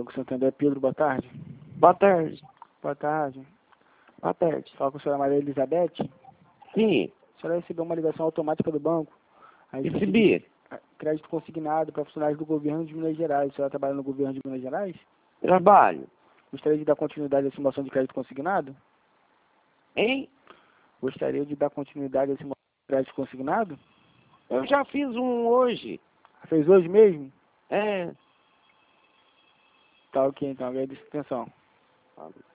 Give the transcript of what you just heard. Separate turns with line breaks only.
Banco Santander, Pedro, boa tarde.
Boa tarde.
Boa tarde.
Boa tarde.
Fala com a senhora Maria Elizabeth.
Sim,
A senhora recebeu uma ligação automática do banco.
recebi.
Crédito consignado para funcionários do governo de Minas Gerais. A senhora trabalha no governo de Minas Gerais?
Trabalho.
Gostaria de dar continuidade à simulação de crédito consignado?
Hein?
Gostaria de dar continuidade à simulação de crédito consignado?
Eu já fiz um hoje.
Fez hoje mesmo?
É.
Tá ok, então. Agradeço a atenção.